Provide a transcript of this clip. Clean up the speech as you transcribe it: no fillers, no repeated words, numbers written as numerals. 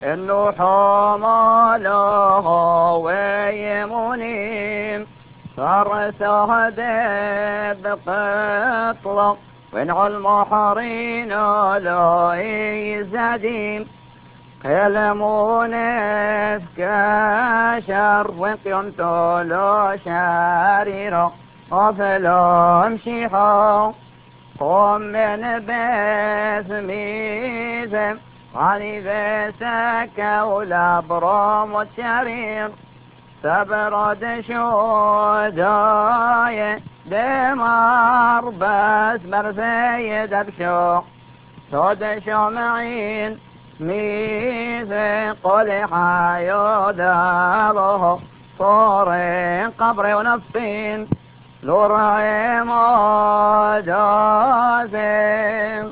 إنه حماله ويمنيم فرسه بقطلة وإنع المحرين لا يزديم كلمون كشر وقيمت له شريرا وفلهم شيحا قم من باسميزم علي بسك والابرام والشرير سبرد شوداي دمار بس برسيد بشو شود شمعين ميزي قولي حيو دابه صوري قبري ونفين لو رأي ما جازم